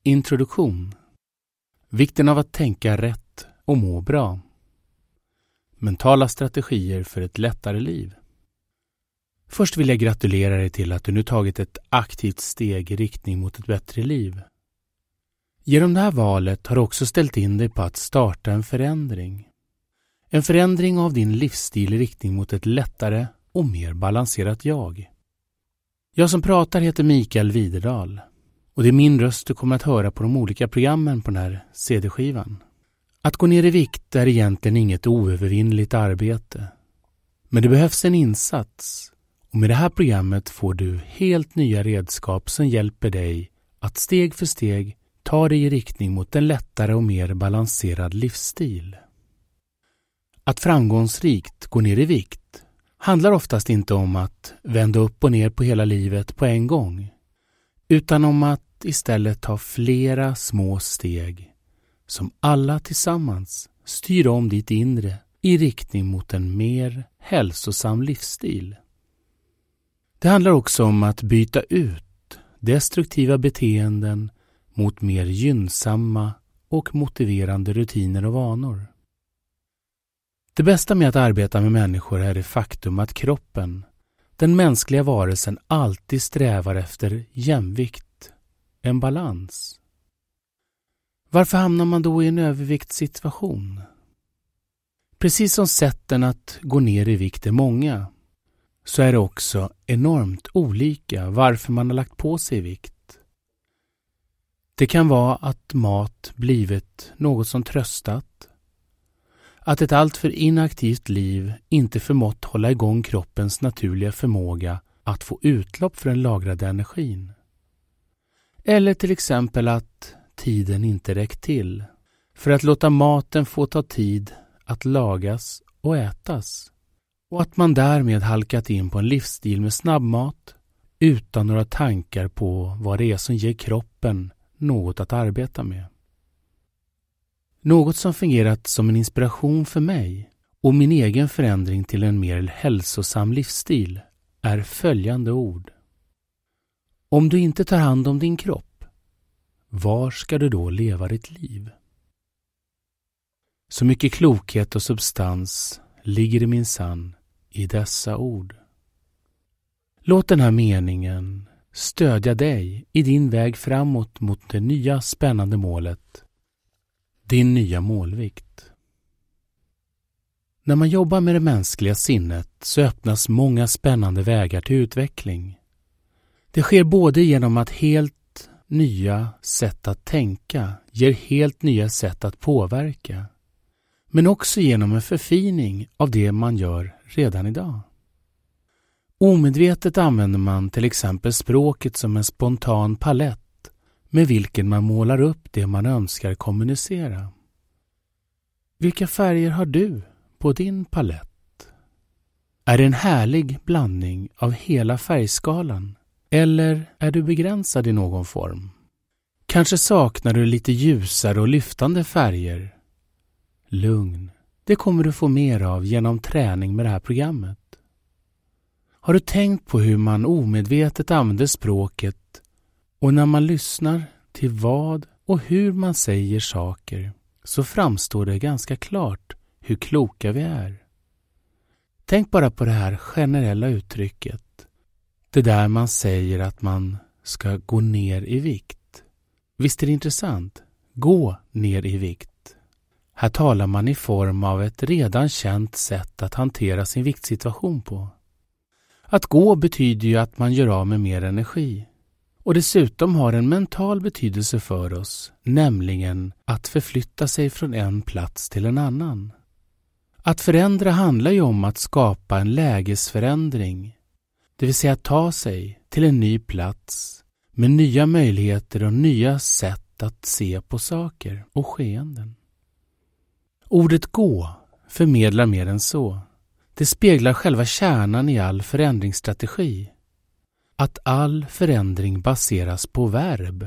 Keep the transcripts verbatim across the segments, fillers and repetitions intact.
Introduktion. Vikten av att tänka rätt och må bra. Mentala strategier för ett lättare liv. Först vill jag gratulera dig till att du nu tagit ett aktivt steg i riktning mot ett bättre liv. Genom det här valet har du också ställt in dig på att starta en förändring. En förändring av din livsstil i riktning mot ett lättare och mer balanserat jag. Jag som pratar heter Mikael Widerdal och det är min röst du kommer att höra på de olika programmen på den här C D-skivan. Att gå ner i vikt är egentligen inget oövervinnligt arbete. Men det behövs en insats och med det här programmet får du helt nya redskap som hjälper dig att steg för steg ta dig i riktning mot en lättare och mer balanserad livsstil. Att framgångsrikt gå ner i vikt handlar oftast inte om att vända upp och ner på hela livet på en gång, utan om att istället ta flera små steg som alla tillsammans styr om ditt inre i riktning mot en mer hälsosam livsstil. Det handlar också om att byta ut destruktiva beteenden mot mer gynnsamma och motiverande rutiner och vanor. Det bästa med att arbeta med människor är det faktum att kroppen, den mänskliga varelsen, alltid strävar efter jämvikt, en balans. Varför hamnar man då i en överviktssituation? Precis som sätten att gå ner i vikt är många, så är det också enormt olika varför man har lagt på sig vikt. Det kan vara att mat blivit något som tröstat, att ett alltför inaktivt liv inte förmått hålla igång kroppens naturliga förmåga att få utlopp för den lagrade energin. Eller till exempel att tiden inte räckt till för att låta maten få ta tid att lagas och ätas. Och att man därmed halkat in på en livsstil med snabbmat utan några tankar på vad det är som ger kroppen något att arbeta med. Något som fungerat som en inspiration för mig och min egen förändring till en mer hälsosam livsstil är följande ord. Om du inte tar hand om din kropp, var ska du då leva ditt liv? Så mycket klokhet och substans ligger det minsann i dessa ord. Låt den här meningen stödja dig i din väg framåt mot det nya spännande målet, din nya målvikt. När man jobbar med det mänskliga sinnet så öppnas många spännande vägar till utveckling. Det sker både genom att helt nya sätt att tänka ger helt nya sätt att påverka, men också genom en förfining av det man gör redan idag. Omedvetet använder man till exempel språket som en spontan palett med vilken man målar upp det man önskar kommunicera. Vilka färger har du på din palett? Är det en härlig blandning av hela färgskalan eller är du begränsad i någon form? Kanske saknar du lite ljusare och lyftande färger. Lugn, det kommer du få mer av genom träning med det här programmet. Har du tänkt på hur man omedvetet använder språket och när man lyssnar till vad och hur man säger saker så framstår det ganska klart hur kloka vi är. Tänk bara på det här generella uttrycket. Det där man säger att man ska gå ner i vikt. Visst är det intressant? Gå ner i vikt. Här talar man i form av ett redan känt sätt att hantera sin viktsituation på. Att gå betyder ju att man gör av med mer energi. Och dessutom har en mental betydelse för oss, nämligen att förflytta sig från en plats till en annan. Att förändra handlar ju om att skapa en lägesförändring, det vill säga att ta sig till en ny plats med nya möjligheter och nya sätt att se på saker och skeenden. Ordet gå förmedlar mer än så. Det speglar själva kärnan i all förändringsstrategi. Att all förändring baseras på verb.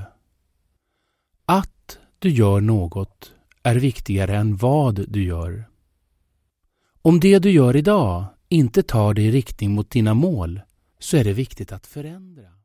Att du gör något är viktigare än vad du gör. Om det du gör idag inte tar dig i riktning mot dina mål så är det viktigt att förändra.